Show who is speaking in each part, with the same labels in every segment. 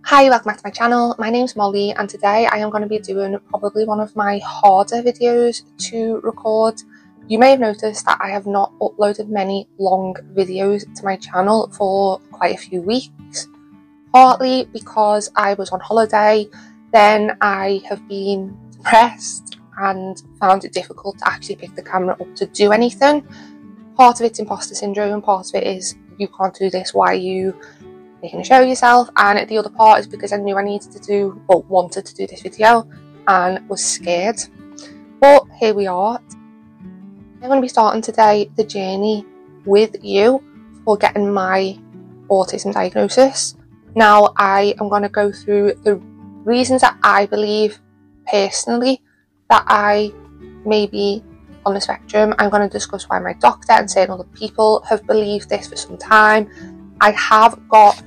Speaker 1: Hi, welcome back to my channel. My name's Molly and today I am going to be doing probably one of my harder videos to record. You may have noticed that I have not uploaded many long videos to my channel for quite a few weeks. Partly because I was on holiday, then I have been depressed and found it difficult to actually pick the camera up to do anything. Part of it's imposter syndrome, part of it is you can't do this, why are you making a show of yourself, and the other part is because I knew I needed to do, or wanted to do this video and was scared. But here we are. I'm going to be starting today the journey with you for getting my autism diagnosis. Now I am going to go through the reasons that I believe personally that I may be on the spectrum. I'm going to discuss why my doctor and certain other people have believed this for some time. I have got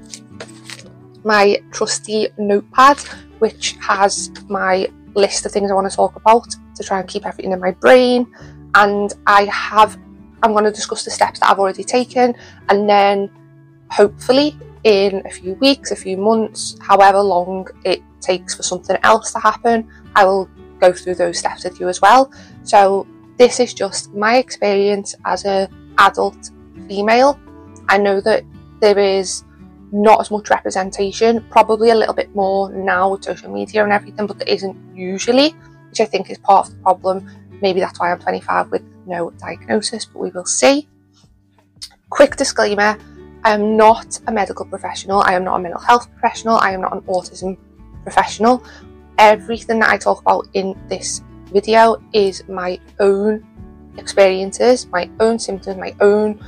Speaker 1: my trusty notepad which has my list of things I want to talk about to try and keep everything in my brain, and I'm going to discuss the steps that I've already taken, and then hopefully in a few weeks, a few months, however long it takes for something else to happen, I will go through those steps with you as well. So this is just my experience as an adult female. I know that there is not as much representation, probably a little bit more now with social media and everything, but there isn't usually, which I think is part of the problem. Maybe that's why I'm 25 with no diagnosis, but we will see. Quick disclaimer, I am not a medical professional, I am not a mental health professional, I am not an autism professional. Everything that I talk about in this video is my own experiences, my own symptoms, my own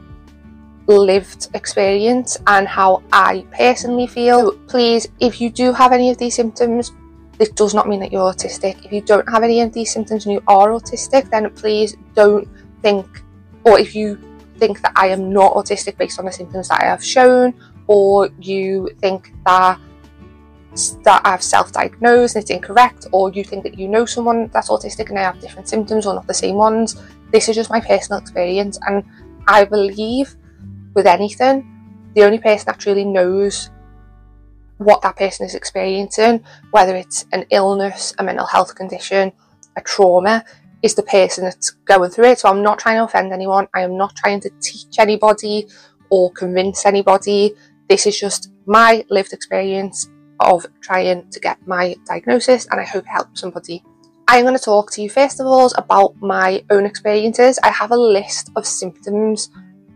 Speaker 1: lived experience and how I personally feel. So please, if you do have any of these symptoms, this does not mean that you're autistic. If you don't have any of these symptoms and you are autistic, then please don't think, or if you think that I am not autistic based on the symptoms that I have shown, or you think that I've self-diagnosed and it's incorrect, or you think that you know someone that's autistic and they have different symptoms or not the same ones, this is just my personal experience, and I believe with anything, the only person that truly knows what that person is experiencing, whether it's an illness, a mental health condition, a trauma, is the person that's going through it. So I'm not trying to offend anyone, I am not trying to teach anybody or convince anybody. This is just my lived experience of trying to get my diagnosis, and I hope it helps somebody. I am going to talk to you first of all about my own experiences. I have a list of symptoms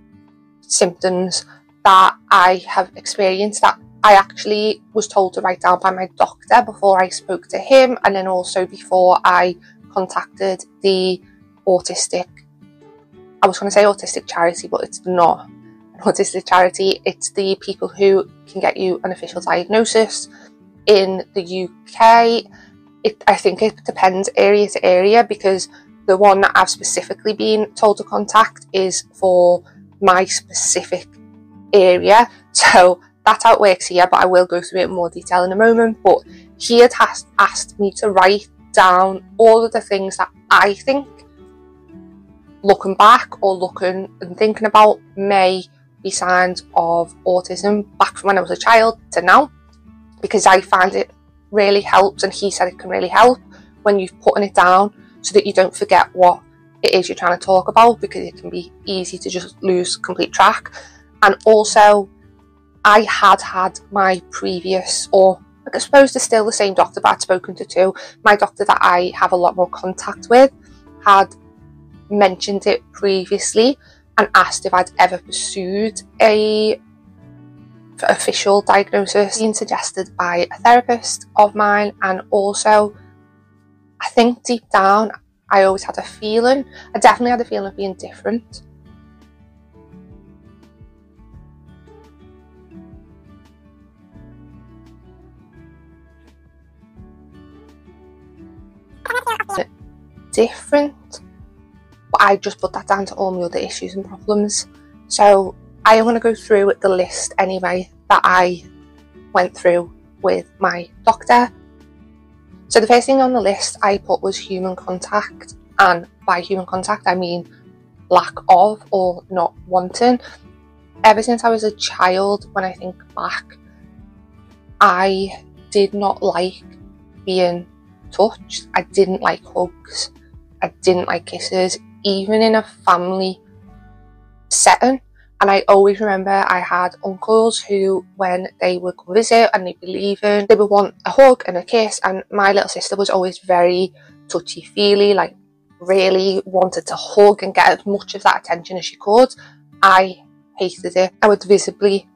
Speaker 1: that I have experienced that I actually was told to write down by my doctor before I spoke to him, and then also before I contacted the autistic, I was going to say autistic charity, but it's not an autistic charity, it's the people who can get you an official diagnosis in the UK. I think it depends area to area, because the one that I've specifically been told to contact is for my specific area, so that's how it works here, but I will go through it in more detail in a moment. But he had asked me to write down all of the things that I think, looking back or looking and thinking about, may be signs of autism back from when I was a child to now, because I find it really helps, and he said it can really help when you've putting it down so that you don't forget what it is you're trying to talk about, because it can be easy to just lose complete track. And also I had my previous, or I suppose it's still the same doctor, but I'd spoken to two. My doctor that I have a lot more contact with had mentioned it previously and asked if I'd ever pursued a official diagnosis, being suggested by a therapist of mine. And also I think deep down I always had a feeling, I definitely had a feeling of being different. But I just put that down to all my other issues and problems. So I am going to go through the list anyway that I went through with my doctor. So the first thing on the list I put was human contact, and by human contact I mean lack of or not wanting. Ever since I was a child, when I think back, I did not like being touched. I didn't like hugs. I didn't like kisses, even in a family setting. And I always remember I had uncles who, when they would come visit and they'd be leaving, they would want a hug and a kiss, and my little sister was always very touchy-feely, like really wanted to hug and get as much of that attention as she could. I hated it. I would visibly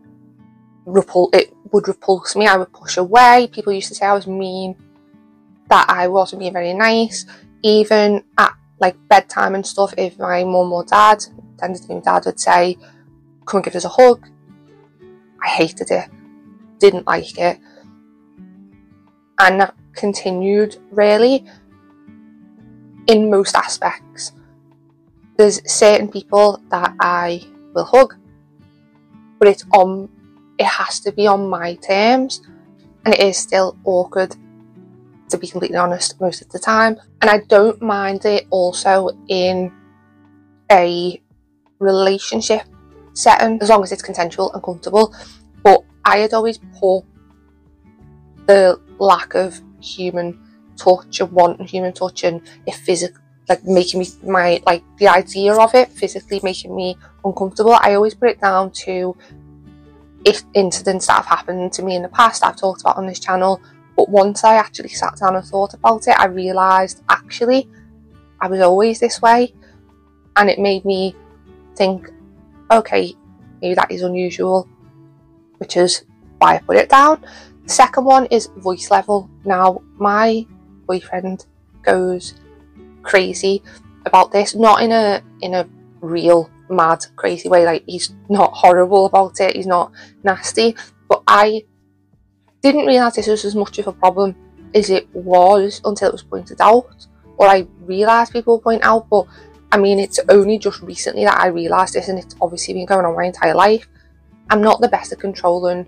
Speaker 1: it would repulse me. I would push away. People used to say I was mean, that I wasn't being very nice. Even at like bedtime and stuff, if my mum or dad, tended to be my dad, would say, come and give us a hug, I hated it, didn't like it. And that continued really in most aspects. There's certain people that I will hug, but it has to be on my terms, and it is still awkward, to be completely honest, most of the time. And I don't mind it also in a relationship setting, as long as it's consensual and comfortable. But I had always put the lack of human touch and wanting human touch, and it physically, like making me, the idea of it physically making me uncomfortable, I always put it down to incidents that have happened to me in the past, I've talked about on this channel. But once I actually sat down and thought about it, I realised actually I was always this way, and it made me think, okay, maybe that is unusual, which is why I put it down. The second one is voice level. Now, my boyfriend goes crazy about this, not in a real mad crazy way, like he's not horrible about it, he's not nasty, but I didn't realise this was as much of a problem as it was until it was pointed out, or I realised people would point out. But I mean, it's only just recently that I realised this, and it's obviously been going on my entire life. I'm not the best at controlling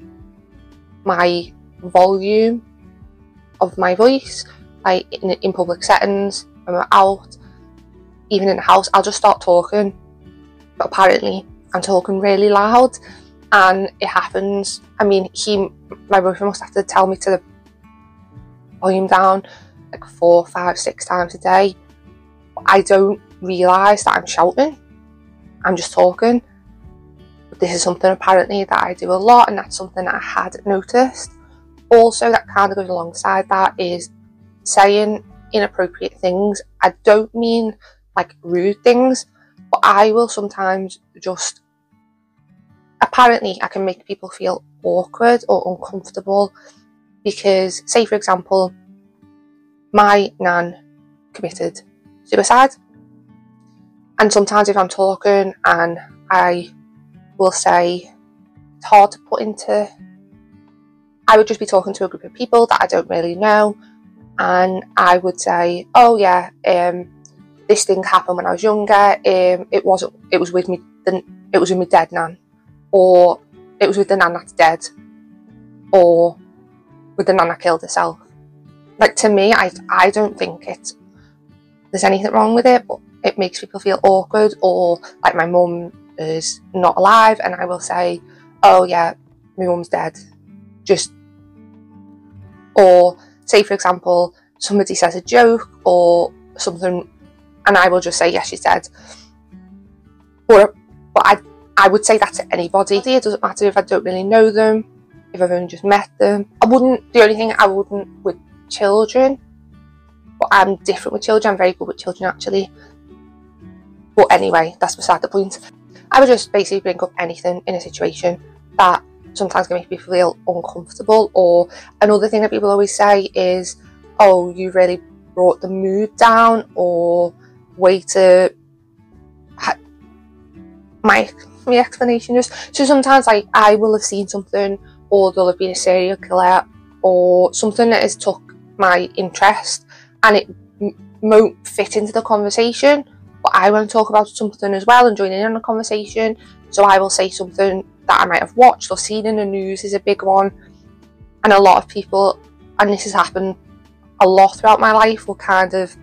Speaker 1: my volume of my voice, like in public settings, when I'm out, even in the house, I'll just start talking, but apparently I'm talking really loud, and it happens. I mean, my boyfriend must have to tell me to volume down like 4, 5, 6 times a day. I don't realise that I'm shouting, I'm just talking. But this is something apparently that I do a lot, and that's something that I had noticed. Also, that kind of goes alongside that is saying inappropriate things. I don't mean like rude things, but I will sometimes just, apparently I can make people feel awkward or uncomfortable because, say for example, my nan committed suicide, and sometimes if I'm talking and I will say, it's hard to put into, I would just be talking to a group of people that I don't really know, and I would say, oh yeah, this thing happened when I was younger, it was with me dead nan, or it was with the nan that's dead, or with the nan that killed herself. Like, to me, I don't think there's anything wrong with it, but it makes people feel awkward. Or like, my mum is not alive and I will say, oh yeah, my mum's dead, or say for example somebody says a joke or something and I will just say, yes, she's dead. But I would say that to anybody. It doesn't matter if I don't really know them, if I've only just met them. The only thing I wouldn't with children, but I'm different with children, I'm very good with children actually. But anyway, that's beside the point. I would just basically bring up anything in a situation that sometimes can make people feel uncomfortable. Or another thing that people always say is, oh, you really brought the mood down, or way to my explanation just. So sometimes like I will have seen something, or there'll have been a serial killer or something that has took my interest, and it won't fit into the conversation, but I want to talk about something as well and join in on the conversation. So I will say something that I might have watched or seen in the news, is a big one. And a lot of people, and this has happened a lot throughout my life, will kind of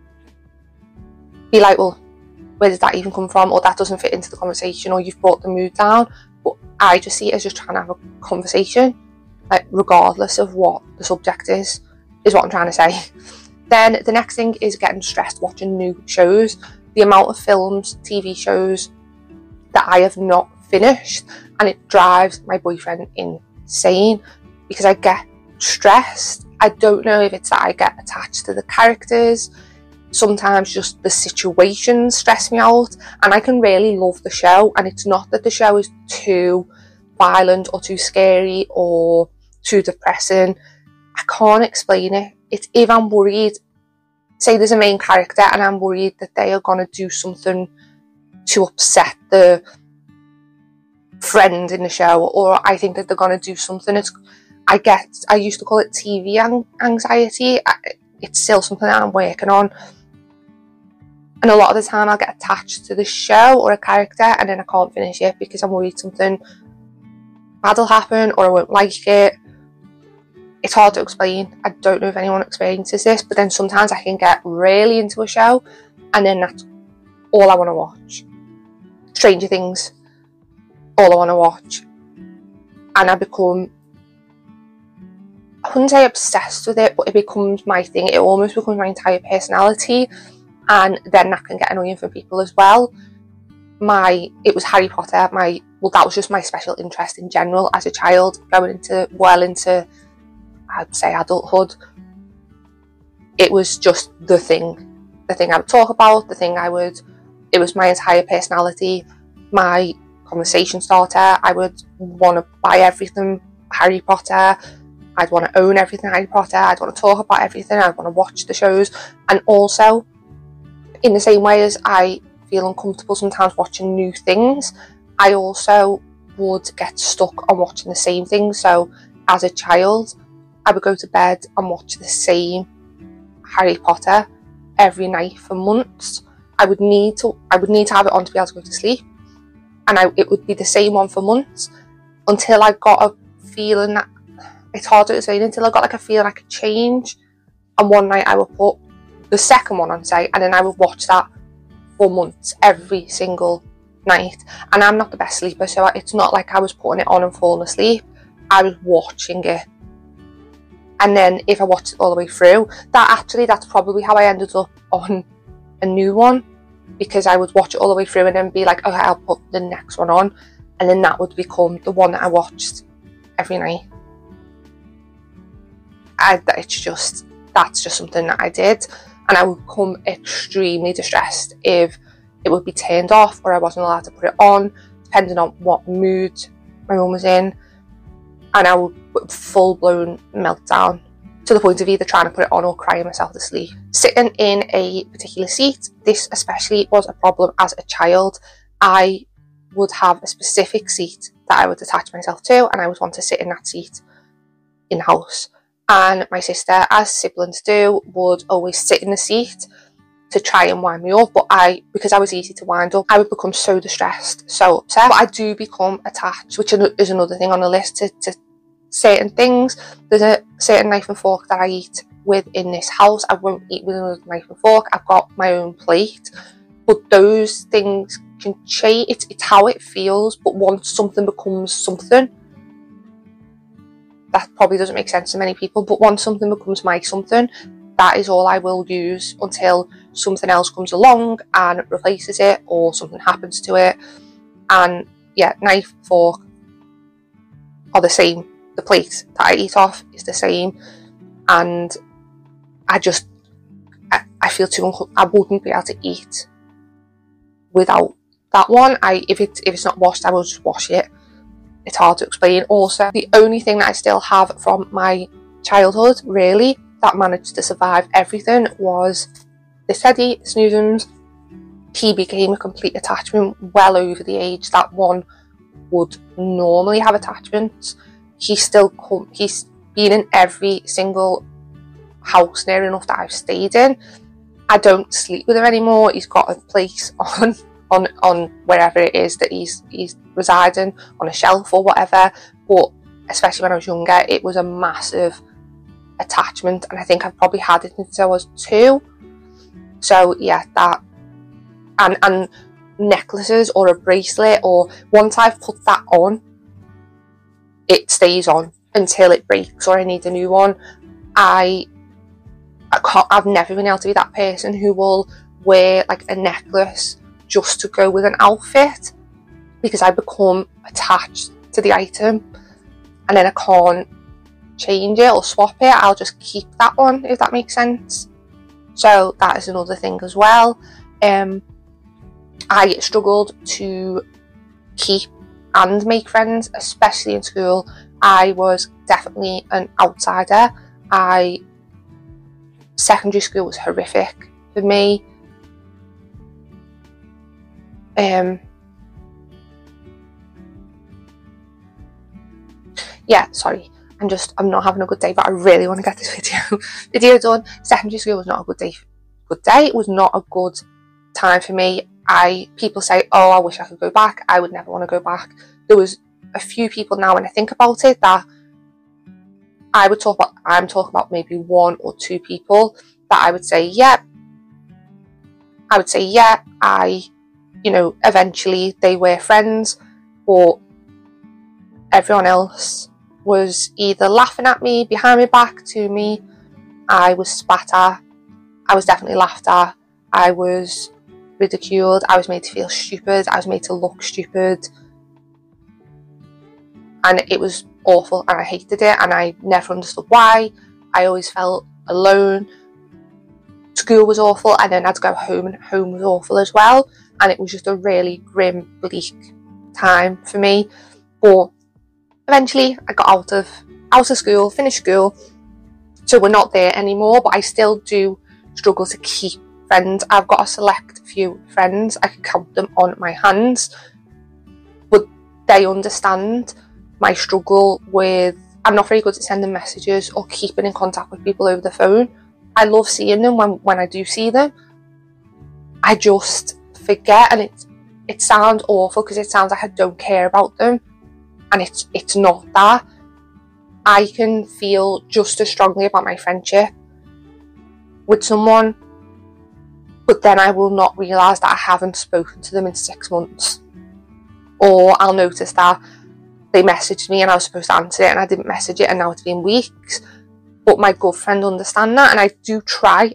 Speaker 1: be like, well, where did that even come from? Or that doesn't fit into the conversation, or you've brought the mood down. But I just see it as just trying to have a conversation. like regardless of what the subject is what I'm trying to say. Then the next thing is getting stressed watching new shows. The amount of films, TV shows that I have not finished, and it drives my boyfriend insane because I get stressed. I don't know if it's that I get attached to the characters. Sometimes just the situations stress me out, and I can really love the show, and it's not that the show is too violent or too scary or too depressing. I can't explain it. It's if I'm worried, say there's a main character and I'm worried that they are going to do something to upset the friend in the show, or I think that they're going to do something. I used to call it TV anxiety. It's still something that I'm working on. And a lot of the time I'll get attached to the show or a character and then I can't finish it because I'm worried something bad will happen or I won't like it. It's hard to explain. I don't know if anyone experiences this, but then sometimes I can get really into a show and then that's all I want to watch. Stranger Things, all I want to watch. And I become, I wouldn't say obsessed with it, but it becomes my thing. It almost becomes my entire personality. And then that can get annoying for people as well. It was Harry Potter. That was just my special interest in general as a child, going into I'd say adulthood. It was just the thing I would talk about, it was my entire personality, my conversation starter. I would want to buy everything Harry Potter. I'd want to own everything Harry Potter. I'd want to talk about everything. I'd want to watch the shows. And also, in the same way as I feel uncomfortable sometimes watching new things, I also would get stuck on watching the same thing. So as a child, I would go to bed and watch the same Harry Potter every night for months. I would need to have it on to be able to go to sleep. And it would be the same one for months until I got a feeling that, it's hard to explain, until I got like a feeling I could change. And one night I would put the second one on, say, and then I would watch that for months, every single night. And I'm not the best sleeper, so it's not like I was putting it on and falling asleep. I was watching it. And then if I watched it all the way through, that's probably how I ended up on a new one, because I would watch it all the way through and then be like, okay, I'll put the next one on, and then that would become the one that I watched every night. That's just something that I did. And I would become extremely distressed if it would be turned off or I wasn't allowed to put it on, depending on what mood my mum was in. And I would full-blown meltdown to the point of either trying to put it on or crying myself to sleep. Sitting in a particular seat, this especially was a problem as a child. I would have a specific seat that I would attach myself to, and I would want to sit in that seat in the house. And my sister, as siblings do, would always sit in the seat to try and wind me up, but because I was easy to wind up, I would become so distressed, so upset. But I do become attached, which is another thing on the list, to certain things. There's a certain knife and fork that I eat with in this house. I won't eat with another knife and fork. I've got my own plate, but those things can change. It's how it feels, but once something becomes something, that probably doesn't make sense to many people, but once something becomes my something, that is all I will use until something else comes along and replaces it or something happens to it. And yeah, knife, fork are the same. The plate that I eat off is the same. And I feel I wouldn't be able to eat without that one. If it's not washed, I will just wash it. It's hard to explain. Also, the only thing that I still have from my childhood, really, that managed to survive everything was this teddy, Snoozums. He became a complete attachment well over the age that one would normally have attachments. He's been in every single house near enough that I've stayed in. I don't sleep with him anymore. He's got a place on wherever it is that he's residing, on a shelf or whatever. But especially when I was younger, it was a massive attachment, and I think I've probably had it since I was 2. So yeah, that and necklaces or a bracelet, or once I've put that on, it stays on. until it breaks or I need a new one. I've never been able to be that person who will wear like a necklace just to go with an outfit, because I become attached to the item and then I can't change it or swap it. I'll just keep that one, if that makes sense. So that is another thing as well. I struggled to keep and make friends, especially in school. I was definitely an outsider. Secondary school was horrific for me. Yeah, sorry, I'm not having a good day, but I really want to get this video done. Secondary school was not a good day. It was not a good time for me. People say, oh, I wish I could go back. I would never want to go back. There was a few people now when I think about it that I'm talking about maybe 1 or 2 people that I would say, yeah, eventually they were friends, but everyone else was either laughing at me, behind my back to me. I was spat at. I was definitely laughed at. I was ridiculed. I was made to feel stupid. I was made to look stupid. And it was awful and I hated it and I never understood why. I always felt alone. School was awful and then I'd go home and home was awful as well. And it was just a really grim, bleak time for me. But eventually I got out of school, finished school. So we're not there anymore, but I still do struggle to keep friends. I've got a select few friends. I can count them on my hands. But they understand my struggle with, I'm not very good at sending messages or keeping in contact with people over the phone. I love seeing them when I do see them. I just forget, and it sounds awful because it sounds like I don't care about them, and it's not that. I can feel just as strongly about my friendship with someone, but then I will not realise that I haven't spoken to them in 6 months, or I'll notice that they messaged me and I was supposed to answer it and I didn't message it and now it's been weeks. But my good friend understand that, and I do try.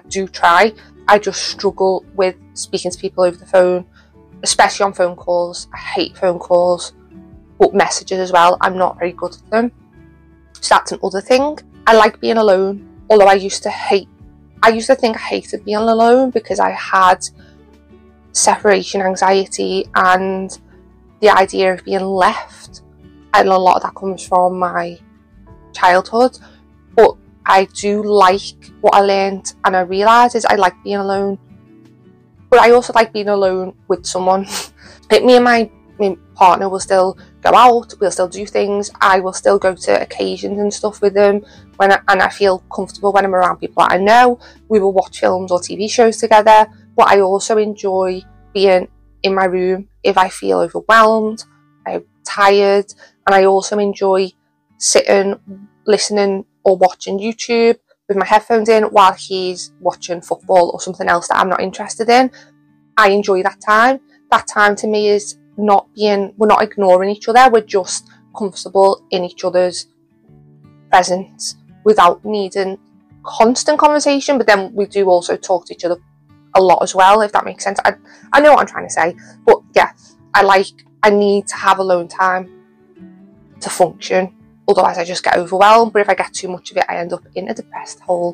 Speaker 1: I just struggle with speaking to people over the phone, especially on phone calls. I hate phone calls, but messages as well. I'm not very good at them. So that's another thing. I like being alone, although I used to think I hated being alone because I had separation anxiety and the idea of being left. And a lot of that comes from my childhood. But I do like what I learned, and I realised is I like being alone. But I also like being alone with someone. Me and my partner will still go out, we'll still do things, I will still go to occasions and stuff with them, and I feel comfortable when I'm around people that I know. We will watch films or TV shows together, but I also enjoy being in my room if I feel overwhelmed, I'm tired, and I also enjoy sitting, listening or watching YouTube with my headphones in while he's watching football or something else that I'm not interested in. I enjoy that time. That time to me is we're not ignoring each other, we're just comfortable in each other's presence without needing constant conversation, but then we do also talk to each other a lot as well, if that makes sense. I know what I'm trying to say, but yeah, I need to have alone time to function. Otherwise I just get overwhelmed, but if I get too much of it I end up in a depressed hole.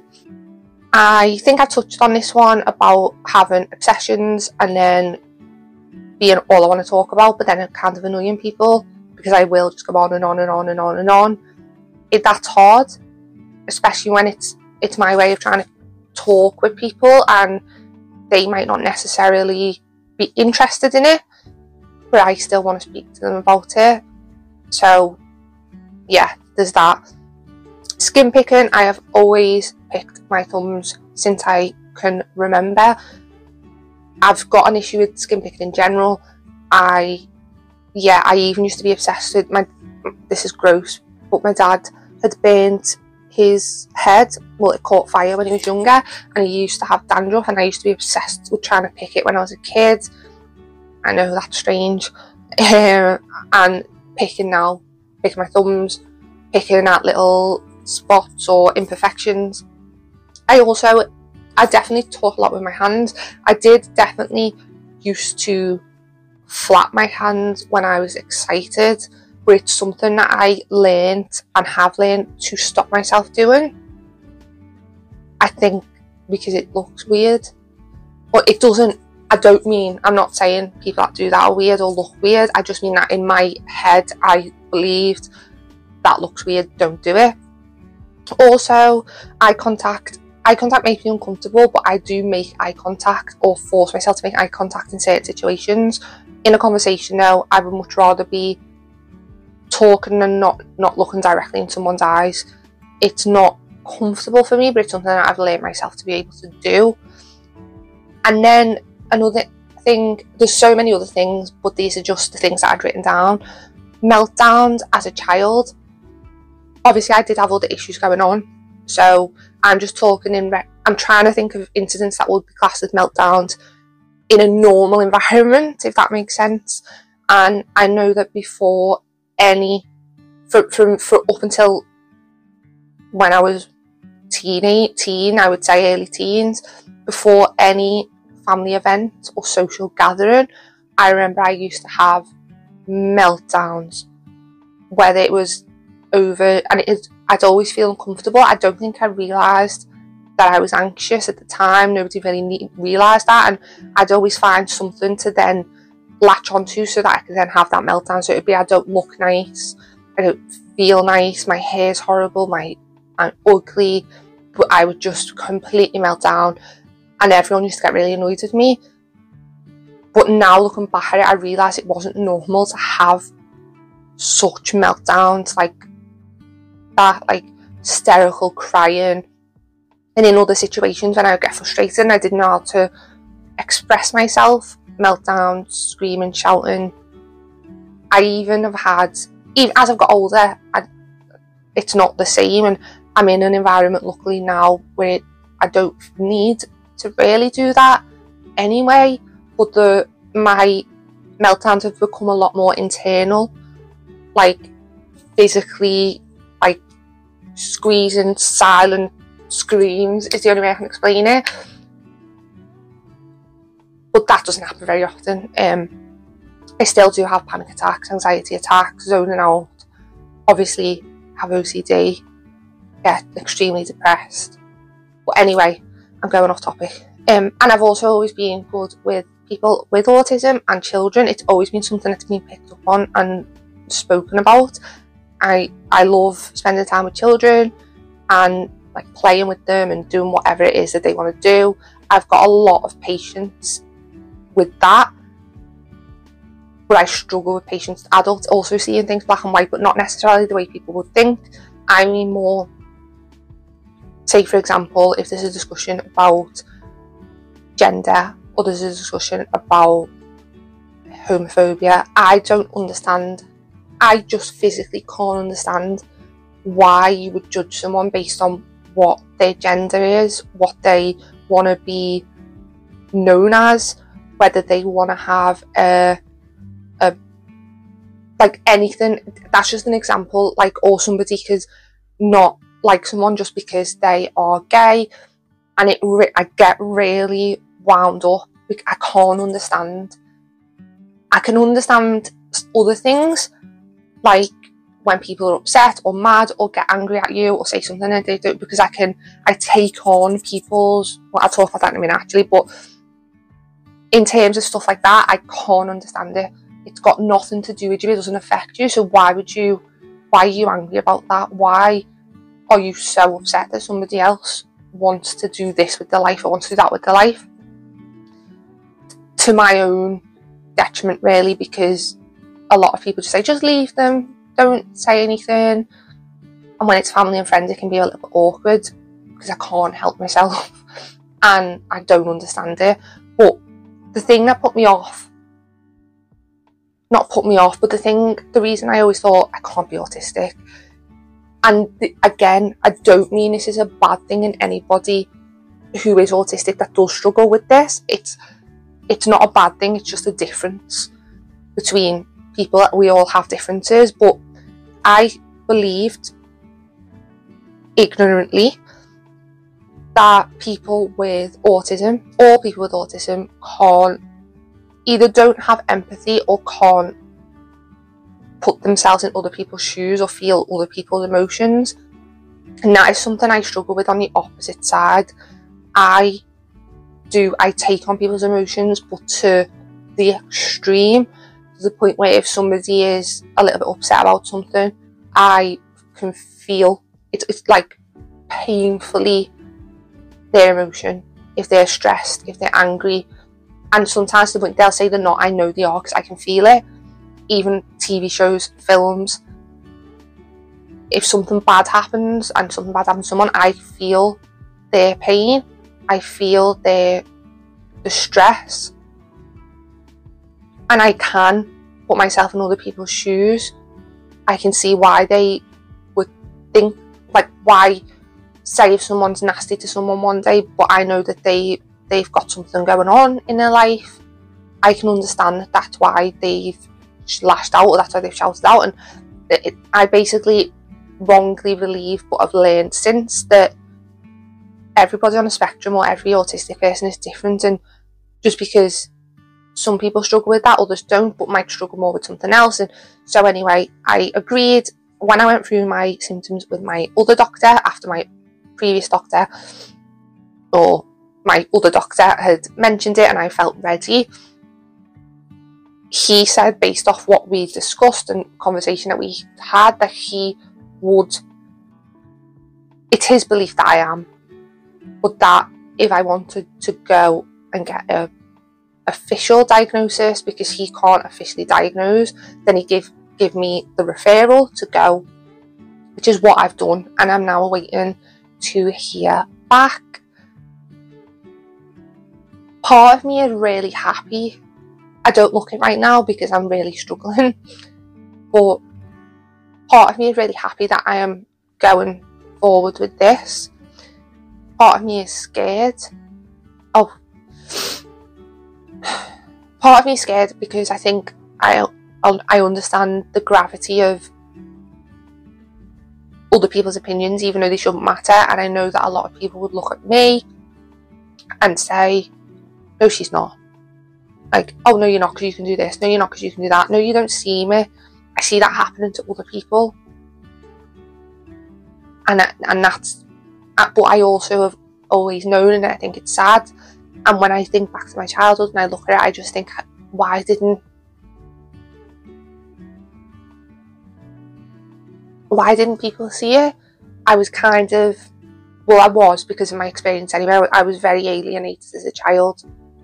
Speaker 1: I think I touched on this one about having obsessions and then being all I want to talk about, but then it kind of annoying people because I will just go on and on and on and on and on. That's hard, especially when it's my way of trying to talk with people and they might not necessarily be interested in it, but I still want to speak to them about it. So yeah, there's that. Skin picking, I have always picked my thumbs since I can remember. I've got an issue with skin picking in general. I even used to be obsessed with this is gross, but my dad had burnt his head, well, it caught fire when he was younger, and he used to have dandruff, and I used to be obsessed with trying to pick it when I was a kid. I know that's strange. And picking my thumbs, picking at little spots or imperfections. I definitely talk a lot with my hands. I did definitely used to flap my hands when I was excited, but it's something that I learned and have learned to stop myself doing. I think because it looks weird, but it doesn't. I'm not saying people that do that are weird or look weird. I just mean that in my head I believed that looks weird, don't do it. Also, eye contact makes me uncomfortable, but I do make eye contact or force myself to make eye contact in certain situations. In a conversation though, I would much rather be talking and not looking directly in someone's eyes. It's not comfortable for me, but it's something that I've learned myself to be able to do. And then another thing, there's so many other things, but these are just the things that I'd written down. Meltdowns as a child. Obviously I did have other issues going on, so I'm just talking I'm trying to think of incidents that would be classed as meltdowns in a normal environment, if that makes sense. And I know that before for up until when I was teen, I would say early teens, before any family event or social gathering, I remember I used to have meltdowns, whether it was over, and I'd always feel uncomfortable. I don't think I realised that I was anxious at the time. Nobody really realised that, and I'd always find something to then latch onto so that I could then have that meltdown. So it'd be, I don't look nice, I don't feel nice, my hair's horrible, I'm ugly, but I would just completely melt down, and everyone used to get really annoyed with me. But now looking back at it, I realise it wasn't normal to have such meltdowns like that, like hysterical crying. And in other situations when I would get frustrated and I didn't know how to express myself, meltdowns, screaming, shouting. I even have had, even as I've got older, it's not the same, and I'm in an environment luckily now where I don't need to really do that anyway, but my meltdowns have become a lot more internal, like physically, like squeezing, silent screams is the only way I can explain it. But that doesn't happen very often. I still do have panic attacks, anxiety attacks, zoning out, obviously have OCD, get extremely depressed. But anyway, I'm going off topic. And I've also always been good with people with autism and children. It's always been something that's been picked up on and spoken about. I love spending time with children and like playing with them and doing whatever it is that they want to do. I've got a lot of patience with that, but I struggle with patience with adults, also seeing things black and white, but not necessarily the way people would think. I mean more, say for example, if there's a discussion about gender or there's a discussion about homophobia, I don't understand. I just physically can't understand why you would judge someone based on what their gender is, what they want to be known as, whether they want to have like anything. That's just an example, like, or somebody could not like someone just because they are gay, and I get really wound up. I can't understand. I can understand other things, like when people are upset or mad or get angry at you or say something and they don't, because I take on people's, well, I'll talk about that in a minute actually, but in terms of stuff like that, I can't understand it. It's got nothing to do with you, it doesn't affect you, so why are you angry about that? Why are you so upset that somebody else wants to do this with their life or wants to do that with their life? To my own detriment really, because a lot of people just say, just leave them, don't say anything. And when it's family and friends, it can be a little bit awkward because I can't help myself and I don't understand it. But the thing that the reason I always thought I can't be autistic, and again, I don't mean this is a bad thing in anybody who is autistic that does struggle with this. It's not a bad thing, it's just a difference between people. We all have differences, but I believed ignorantly that people with autism, all people with autism, either don't have empathy or can't put themselves in other people's shoes or feel other people's emotions. And that is something I struggle with on the opposite side. I take on people's emotions, but to the extreme, to the point where if somebody is a little bit upset about something, I can feel it's like painfully their emotion. If they're stressed, if they're angry, and sometimes to the point they'll say they're not, I know they are because I can feel it. Even TV shows, films, if something bad happens to someone, I feel their pain, I feel the stress, and I can put myself in other people's shoes. I can see why they would think, like, why say if someone's nasty to someone one day, but I know that they've got something going on in their life. I can understand that that's why they've lashed out, or that's why they've shouted out. And I basically wrongly believe, but I've learned since, that everybody on a spectrum or every autistic person is different, and just because some people struggle with that, others don't, but might struggle more with something else. And so anyway, I agreed when I went through my symptoms with my other doctor, after my previous doctor, or my other doctor had mentioned it and I felt ready. He said, based off what we discussed and conversation that we had, that it's his belief that I am, but that if I wanted to go and get a official diagnosis, because he can't officially diagnose, then he'd give me the referral to go, which is what I've done, and I'm now waiting to hear back. Part of me is really happy. I don't look it right now because I'm really struggling, but part of me is really happy that I am going forward with this. Part of me is scared. Part of me is scared because I think I understand the gravity of other people's opinions, even though they shouldn't matter. And I know that a lot of people would look at me and say, no, she's not. Like, oh, no, you're not because you can do this. No, you're not because you can do that. No, you don't see me. I see that happening to other people. And that's, but I also have always known, and I think it's sad. And when I think back to my childhood and I look at it, I just think, why didn't people see it? I was I was, because of my experience anyway, I was very alienated as a child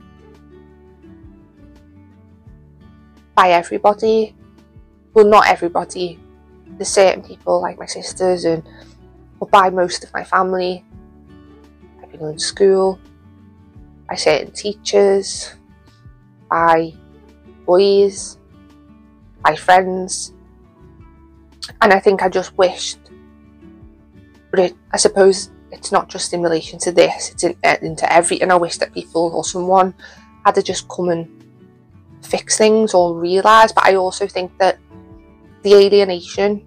Speaker 1: by everybody. Well, not everybody. There's certain people, like my sisters, but by most of my family, by people in school, by certain teachers, by boys, by friends. And I think I just wished, but I suppose it's not just in relation to this, it's into everything. I wish that people or someone had to just come and fix things or realise. But I also think that the alienation,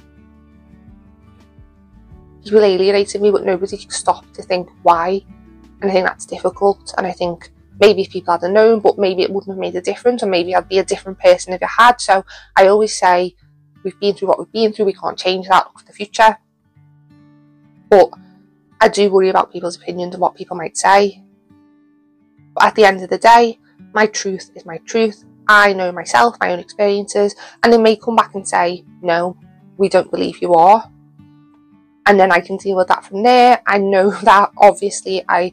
Speaker 1: people alienated me, but nobody could stop to think why. And I think that's difficult. And I think maybe if people had known, but maybe it wouldn't have made a difference, or maybe I'd be a different person if it had. So I always say, we've been through what we've been through, we can't change that, look for the future. But I do worry about people's opinions and what people might say. But at the end of the day, my truth is my truth. I know myself, my own experiences, and they may come back and say, no, we don't believe you are. And then I can deal with that from there. I know that obviously I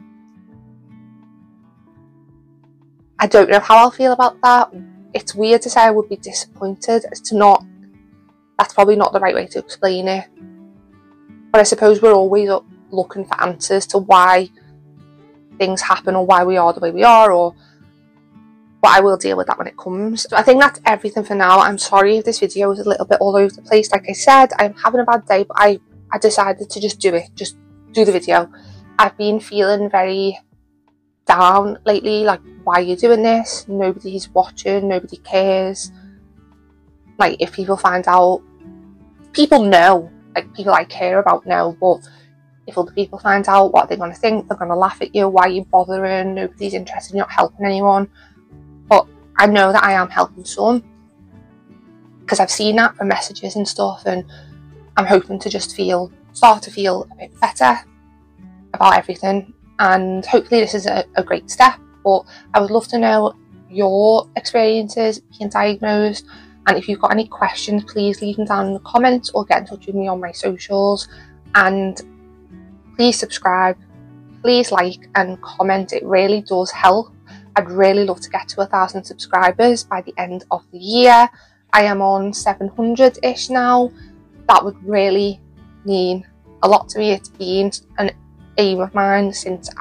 Speaker 1: don't know how I'll feel about that. It's weird to say I would be disappointed. That's probably not the right way to explain it. But I suppose we're always looking for answers to why things happen, or why we are the way we are, but I will deal with that when it comes. So I think that's everything for now. I'm sorry if this video was a little bit all over the place. Like I said, I'm having a bad day, but I decided to just do the video. I've been feeling very down lately, like, why are you doing this? Nobody's watching, nobody cares. Like, if people find out, people know, like people I care about know, but if other people find out, what they're going to think, they're going to laugh at you. Why are you bothering? Nobody's interested, you're not helping anyone. But I know that I am helping some, because I've seen that from messages and stuff, and I'm hoping to just start to feel a bit better about everything. And hopefully this is a great step. But I would love to know your experiences being diagnosed, and if you've got any questions, please leave them down in the comments or get in touch with me on my socials. And please subscribe, please like and comment, it really does help. I'd really love to get to 1,000 subscribers by the end of the year. I am on 700-ish now. That would really mean a lot to me. It's been an aim of mine since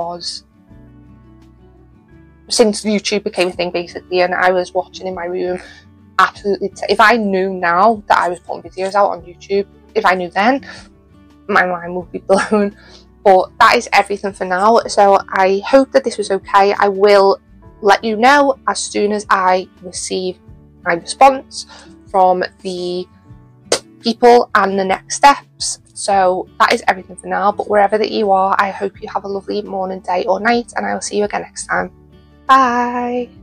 Speaker 1: YouTube became a thing, basically, and I was watching in my room absolutely if I knew now that I was putting videos out on YouTube, if I knew then, my mind would be blown. But that is everything for now, so I hope that this was okay. I will let you know as soon as I receive my response from the people and the next steps. So that is everything for now, but wherever that you are, I hope you have a lovely morning, day or night, and I will see you again next time. Bye.